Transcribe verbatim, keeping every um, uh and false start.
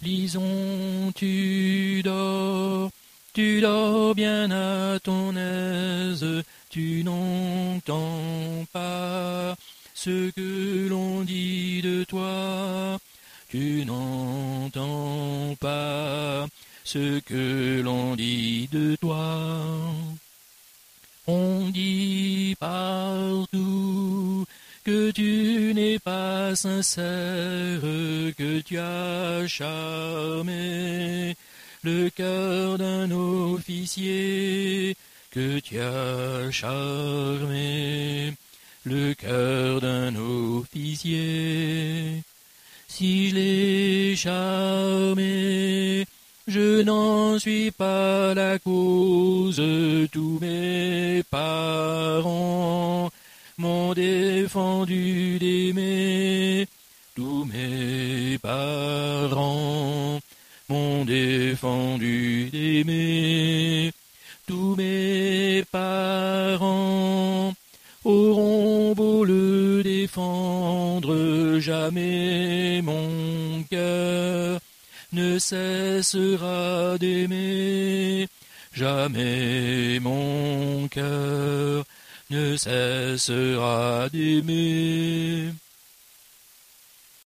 Lisons, tu dors, tu dors bien à ton aise, tu n'entends pas ce que l'on dit de toi, tu n'entends pas ce que l'on dit de toi. On dit partout que tu n'es pas sincère, que tu as charmé le cœur d'un officier, que tu as charmé le cœur d'un officier. Si je l'ai charmé, je n'en suis pas la cause, tous mes parents m'ont défendu d'aimer, tous mes parents m'ont défendu d'aimer, tous mes parents auront beau le défendre, jamais mon cœur ne cessera d'aimer, jamais mon cœur ne cessera d'aimer.